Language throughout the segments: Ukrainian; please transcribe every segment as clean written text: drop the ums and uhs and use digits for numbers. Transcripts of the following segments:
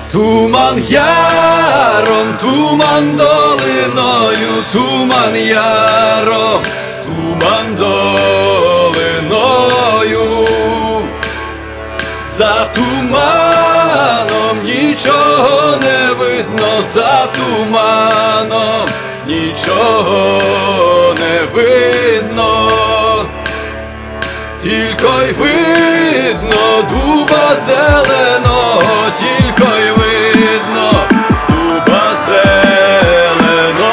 Туман яром, туман долиною, туман яром, туман долиною. За туманом нічого не видно, за туманом нічого не видно, тільки й видно дуба зеленого, тільки й видно дуба зеленого.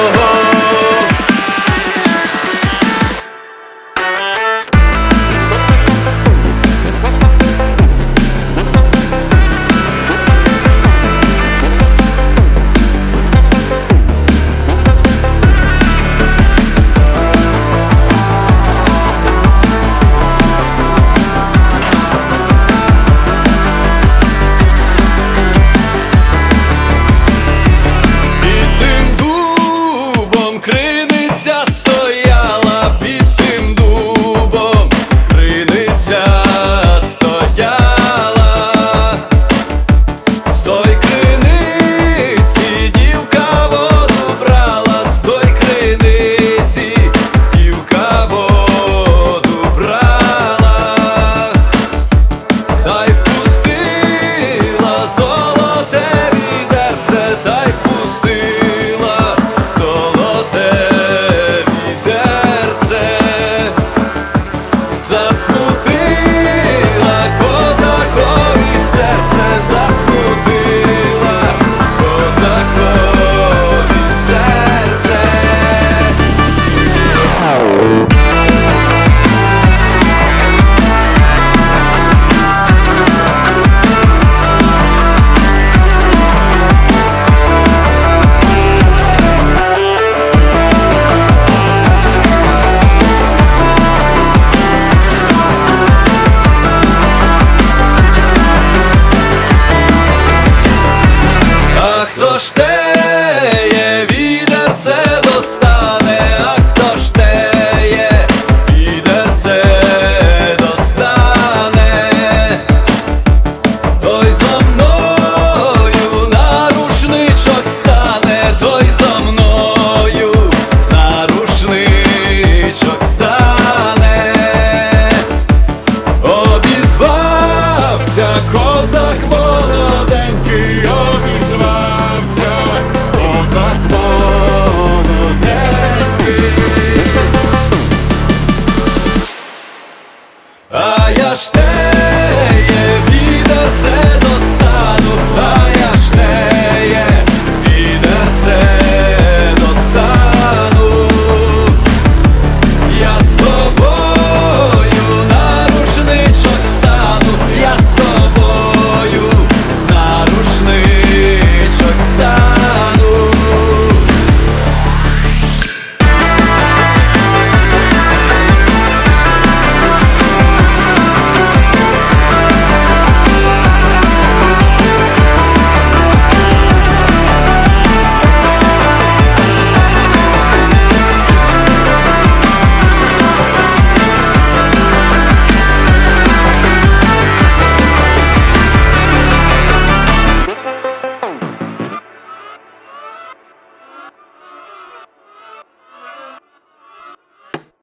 Хто ж теє відерце достане, а хто ж теє відерце достане, той зо мною на рушничок стане, той зо мною на рушничок стане. Обізвався козак молоденький, обізвався козак молоденький. А я ж теє відерце